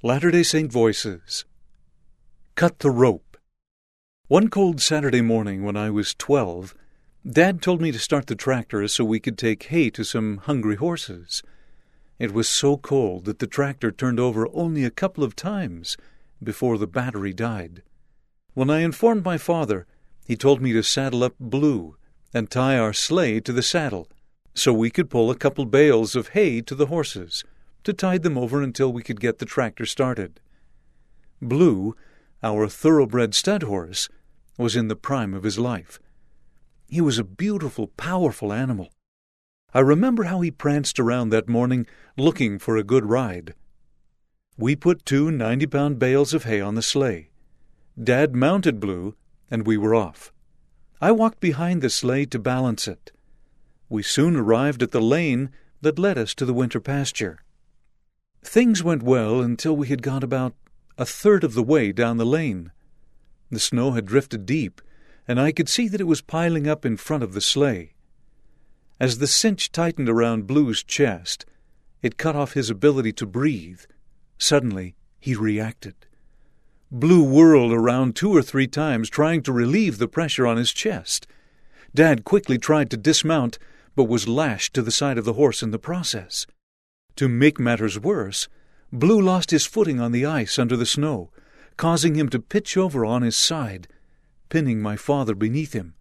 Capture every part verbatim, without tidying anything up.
Latter-day Saint Voices. Cut the Rope. One cold Saturday morning when I was twelve, Dad told me to start the tractor so we could take hay to some hungry horses. It was so cold that the tractor turned over only a couple of times before the battery died. When I informed my father, he told me to saddle up Blue and tie our sleigh to the saddle so we could pull a couple bales of hay to the horses to tide them over until we could get the tractor started. Blue, our thoroughbred stud horse, was in the prime of his life. He was a beautiful, powerful animal. I remember how he pranced around that morning looking for a good ride. We put two ninety-pound bales of hay on the sleigh. Dad mounted Blue, and we were off. I walked behind the sleigh to balance it. We soon arrived at the lane that led us to the winter pasture. Things went well until we had got about a third of the way down the lane. The snow had drifted deep, and I could see that it was piling up in front of the sleigh. As the cinch tightened around Blue's chest, it cut off his ability to breathe. Suddenly, he reacted. Blue whirled around two or three times, trying to relieve the pressure on his chest. Dad quickly tried to dismount, but was lashed to the side of the horse in the process. To make matters worse, Blue lost his footing on the ice under the snow, causing him to pitch over on his side, pinning my father beneath him.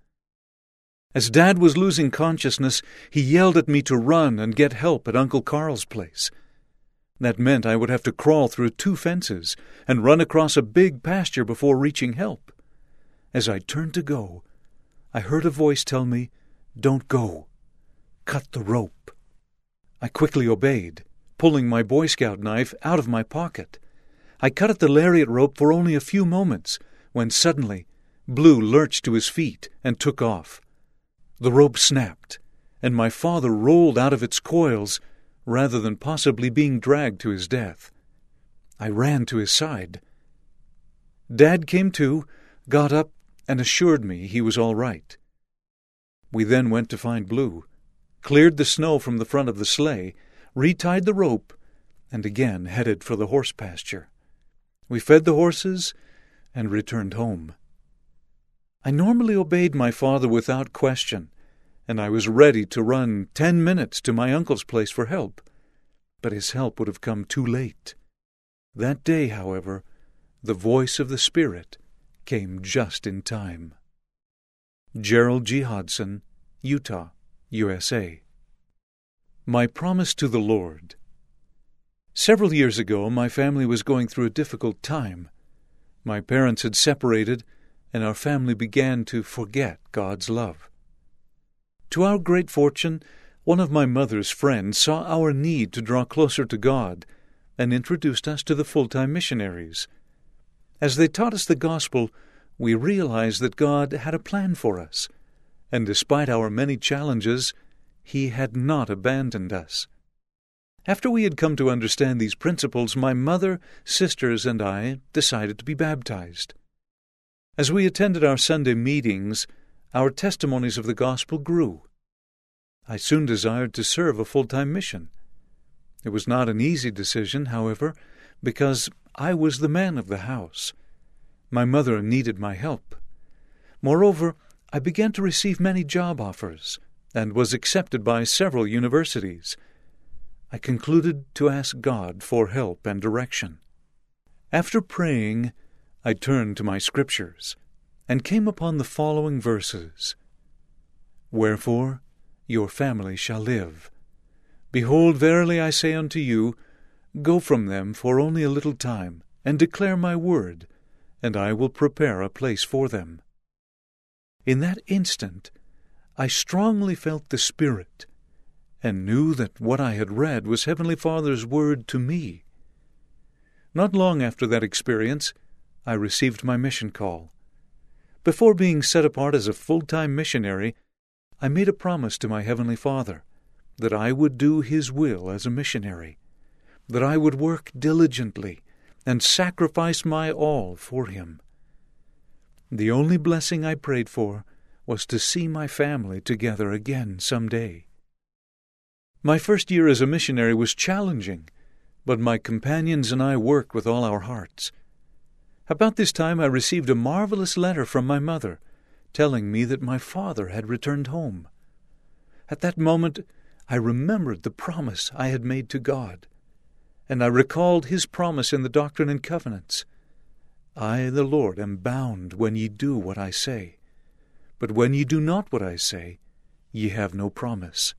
As Dad was losing consciousness, he yelled at me to run and get help at Uncle Carl's place. That meant I would have to crawl through two fences and run across a big pasture before reaching help. As I turned to go, I heard a voice tell me, "Don't go. Cut the rope." I quickly obeyed, pulling my Boy Scout knife out of my pocket. I cut at the lariat rope for only a few moments, when suddenly Blue lurched to his feet and took off. The rope snapped, and my father rolled out of its coils rather than possibly being dragged to his death. I ran to his side. Dad came to, got up, and assured me he was all right. We then went to find Blue, cleared the snow from the front of the sleigh, retied the rope, and again headed for the horse pasture. We fed the horses and returned home. I normally obeyed my father without question, and I was ready to run ten minutes to my uncle's place for help. But his help would have come too late. That day, however, the voice of the Spirit came just in time. Gerald G. Hodson, Utah, U S A. My Promise to the Lord. Several years ago, my family was going through a difficult time. My parents had separated, and our family began to forget God's love. To our great fortune, one of my mother's friends saw our need to draw closer to God and introduced us to the full-time missionaries. As they taught us the gospel, we realized that God had a plan for us, and despite our many challenges, He had not abandoned us. After we had come to understand these principles, my mother, sisters, and I decided to be baptized. As we attended our Sunday meetings, our testimonies of the gospel grew. I soon desired to serve a full-time mission. It was not an easy decision, however, because I was the man of the house. My mother needed my help. Moreover, I began to receive many job offers and was accepted by several universities. I concluded to ask God for help and direction. After praying, I turned to my scriptures and came upon the following verses. Wherefore your family shall live. Behold, verily I say unto you, go from them for only a little time, and declare my word, and I will prepare a place for them. In that instant, I strongly felt the Spirit, and knew that what I had read was Heavenly Father's word to me. Not long after that experience, I received my mission call. Before being set apart as a full-time missionary, I made a promise to my Heavenly Father that I would do His will as a missionary, that I would work diligently and sacrifice my all for Him. The only blessing I prayed for was to see my family together again some day. My first year as a missionary was challenging, but my companions and I worked with all our hearts. About this time I received a marvelous letter from my mother, telling me that my father had returned home. At that moment I remembered the promise I had made to God, and I recalled his promise in the Doctrine and Covenants. I, the Lord, am bound when ye do what I say. But when ye do not what I say, ye have no promise.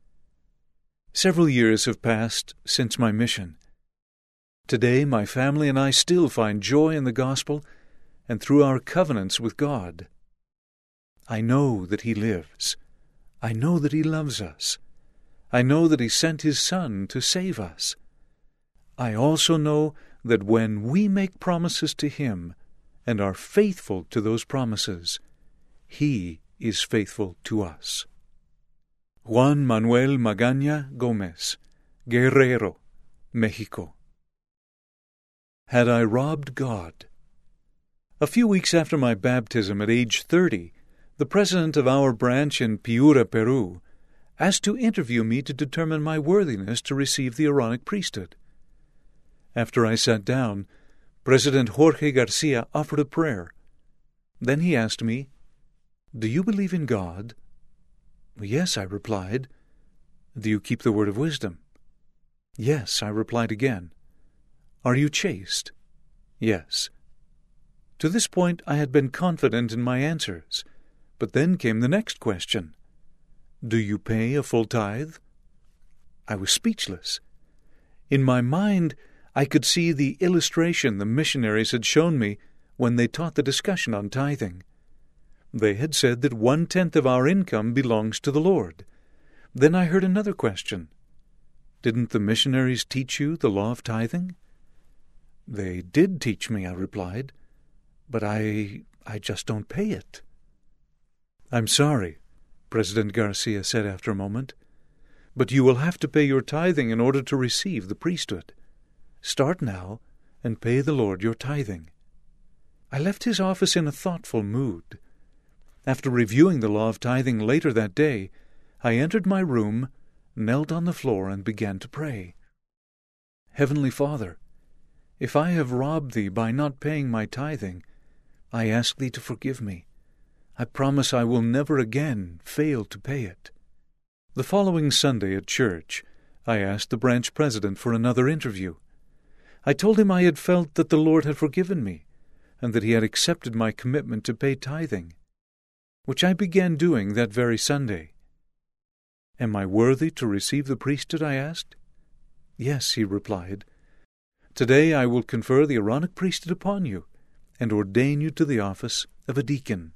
Several years have passed since my mission. Today my family and I still find joy in the gospel and through our covenants with God. I know that he lives. I know that he loves us. I know that he sent his Son to save us. I also know that when we make promises to him and are faithful to those promises, he is faithful to us. Juan Manuel Magaña Gómez, Guerrero, Mexico. Had I robbed God? A few weeks after my baptism at age thirty, the president of our branch in Piura, Peru, asked to interview me to determine my worthiness to receive the Aaronic priesthood. After I sat down, President Jorge Garcia offered a prayer. Then he asked me, "Do you believe in God?" "Yes," I replied. "Do you keep the word of wisdom?" "Yes," I replied again. "Are you chaste?" "Yes." To this point I had been confident in my answers, but then came the next question. "Do you pay a full tithe?" I was speechless. In my mind, I could see the illustration the missionaries had shown me when they taught the discussion on tithing. They had said that one-tenth of our income belongs to the Lord. Then I heard another question. "Didn't the missionaries teach you the law of tithing?" "They did teach me," I replied, "but I, I just don't pay it." "I'm sorry," President Garcia said after a moment, "but you will have to pay your tithing in order to receive the priesthood. Start now and pay the Lord your tithing." I left his office in a thoughtful mood. After reviewing the law of tithing later that day, I entered my room, knelt on the floor, and began to pray. "Heavenly Father, if I have robbed thee by not paying my tithing, I ask thee to forgive me. I promise I will never again fail to pay it." The following Sunday at church, I asked the branch president for another interview. I told him I had felt that the Lord had forgiven me, and that he had accepted my commitment to pay tithing, which I began doing that very Sunday. "Am I worthy to receive the priesthood?" I asked. "Yes," he replied. "Today I will confer the Aaronic priesthood upon you, and ordain you to the office of a deacon."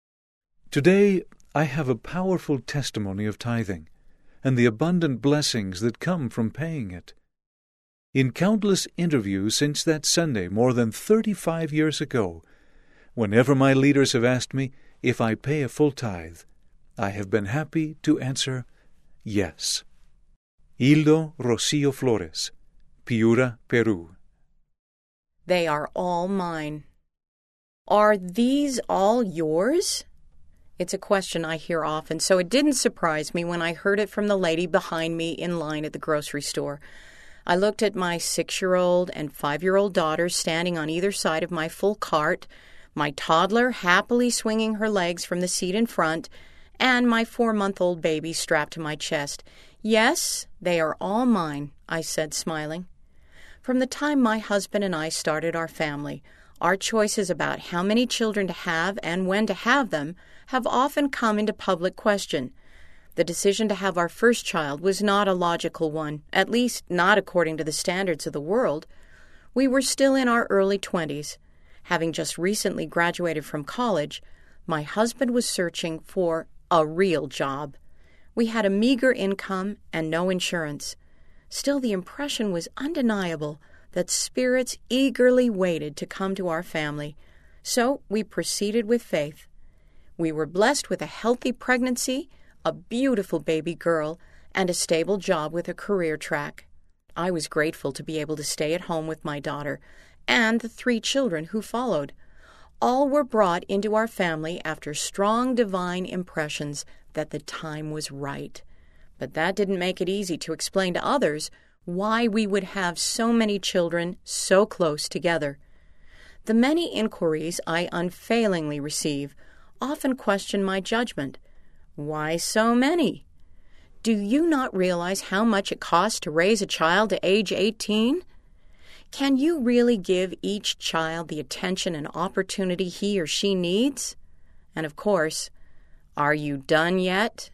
Today I have a powerful testimony of tithing, and the abundant blessings that come from paying it. In countless interviews since that Sunday more than thirty-five years ago, whenever my leaders have asked me if I pay a full tithe, I have been happy to answer yes. Hildo Rocio Flores, Piura, Peru. They are all mine. Are these all yours? It's a question I hear often, so it didn't surprise me when I heard it from the lady behind me in line at the grocery store. I looked at my six-year-old and five-year-old daughters standing on either side of my full cart, my toddler happily swinging her legs from the seat in front, and my four-month-old baby strapped to my chest. "Yes, they are all mine," I said, smiling. From the time my husband and I started our family, our choices about how many children to have and when to have them have often come into public question. The decision to have our first child was not a logical one, at least not according to the standards of the world. We were still in our early twenties. Having just recently graduated from college, my husband was searching for a real job. We had a meager income and no insurance. Still, the impression was undeniable that spirits eagerly waited to come to our family. So we proceeded with faith. We were blessed with a healthy pregnancy, a beautiful baby girl, and a stable job with a career track. I was grateful to be able to stay at home with my daughter and the three children who followed. All were brought into our family after strong divine impressions that the time was right. But that didn't make it easy to explain to others why we would have so many children so close together. The many inquiries I unfailingly receive often question my judgment. Why so many? Do you not realize how much it costs to raise a child to age eighteen? Can you really give each child the attention and opportunity he or she needs? And of course, are you done yet?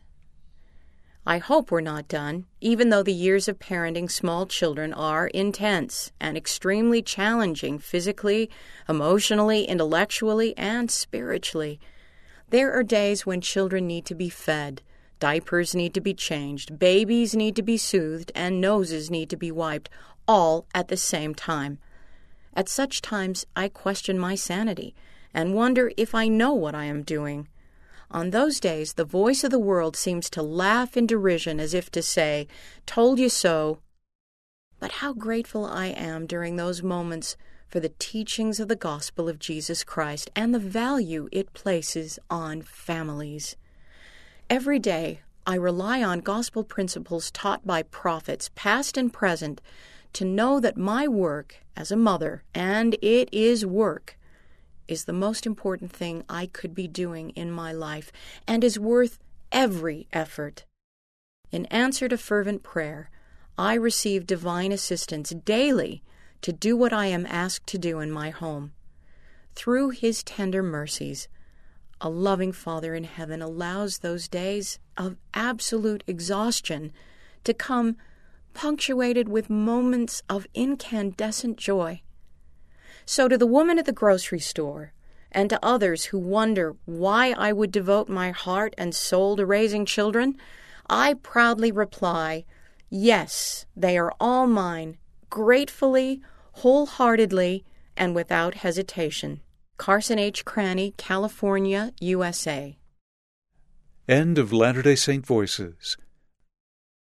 I hope we're not done, even though the years of parenting small children are intense and extremely challenging physically, emotionally, intellectually, and spiritually. There are days when children need to be fed, diapers need to be changed, babies need to be soothed, and noses need to be wiped, all at the same time. At such times, I question my sanity and wonder if I know what I am doing. On those days, the voice of the world seems to laugh in derision as if to say, "Told you so." But how grateful I am during those moments for the teachings of the gospel of Jesus Christ and the value it places on families. Every day, I rely on gospel principles taught by prophets, past and present, to know that my work as a mother, and it is work, is the most important thing I could be doing in my life and is worth every effort. In answer to fervent prayer, I receive divine assistance daily to do what I am asked to do in my home. Through His tender mercies, a loving Father in heaven allows those days of absolute exhaustion to come punctuated with moments of incandescent joy. So to the woman at the grocery store, and to others who wonder why I would devote my heart and soul to raising children, I proudly reply, yes, they are all mine, gratefully, wholeheartedly, and without hesitation. Carson H. Cranny, California, U S A. End of Latter-day Saint Voices,